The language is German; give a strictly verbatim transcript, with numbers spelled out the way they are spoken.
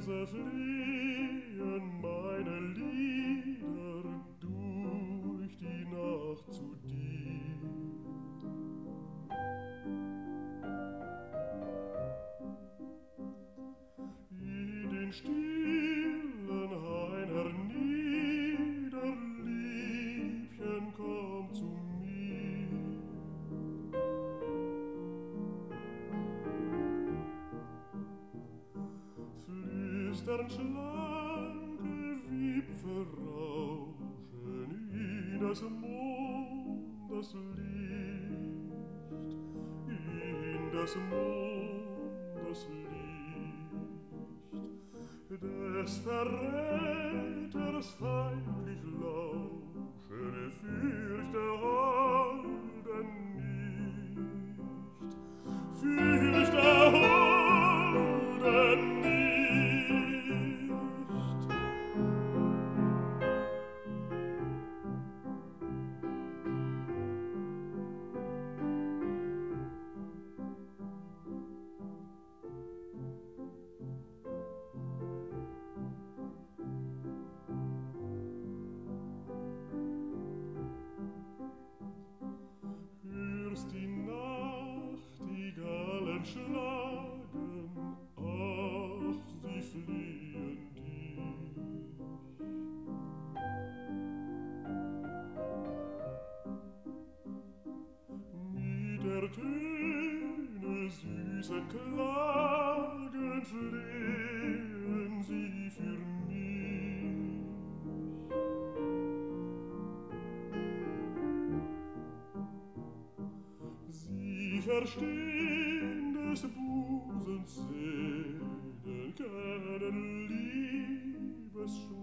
leise fliehen meine Lieder durch die Nacht zu dir. In den stillen Hain hernieder, Liebchen, komm zu mir. Flüstern schlanke Wipfel rauschen in des Mondes Licht, in des Mondes Licht, des Verräters feindlich lauschen, fürchte Holden nicht, fürchte Holden nicht. Die Nachtigallen schlagen, ach, sie fliehen dich. Mit der Töne süßen Klagen flehen sie für mich. Sie verstehen des Busens Seelen, kennen Liebesschmerz.